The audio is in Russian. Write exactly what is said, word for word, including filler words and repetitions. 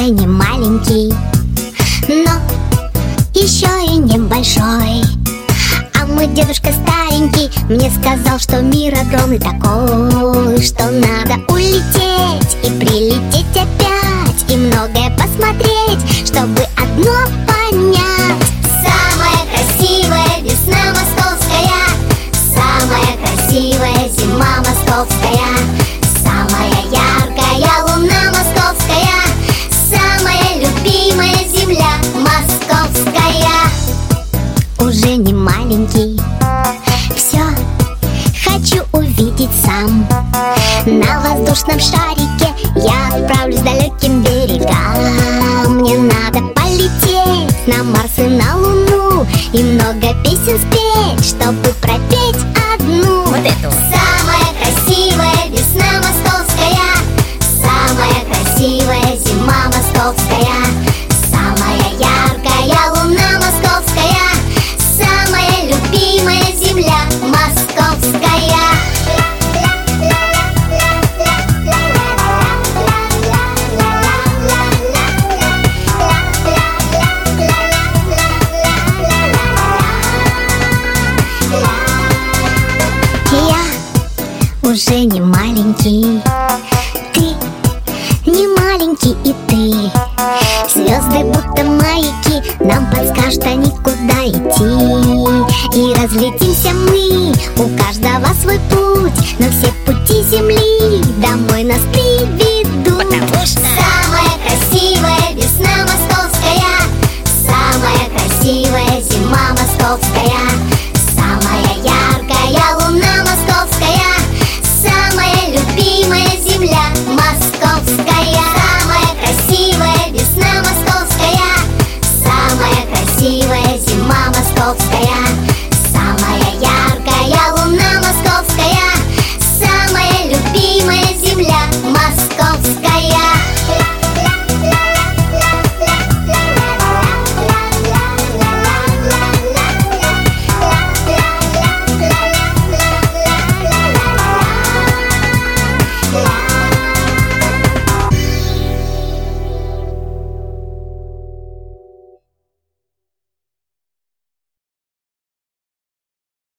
не маленький, но еще и небольшой. А мой дедушка старенький мне сказал, что мир огромный такой, что надо улететь и прилететь опять, и многое посмотреть, чтобы одно понять. Самая красивая весна московская, самая красивая зима московская, самая яркая луна московская, самая любимая земля московская. Уже не маленький, все хочу увидеть сам. На воздушном шарике я отправлюсь к далеким берегам. Мне надо полететь на Марс и на Луну и много песен спеть, чтобы пропеть одну. Вот эту. Самая красивая весна московская, самая красивая зима московская, самая яркая луна московская, самая любимая земля московская. Я уже не маленький, ты не маленький и ты. Звезды будто маяки нам подскажут, они куда идти. И разлетимся мы, у каждого свой путь, но все пути земли домой нас приведут. Потому что самая красивая весна московская, самая красивая зима московская,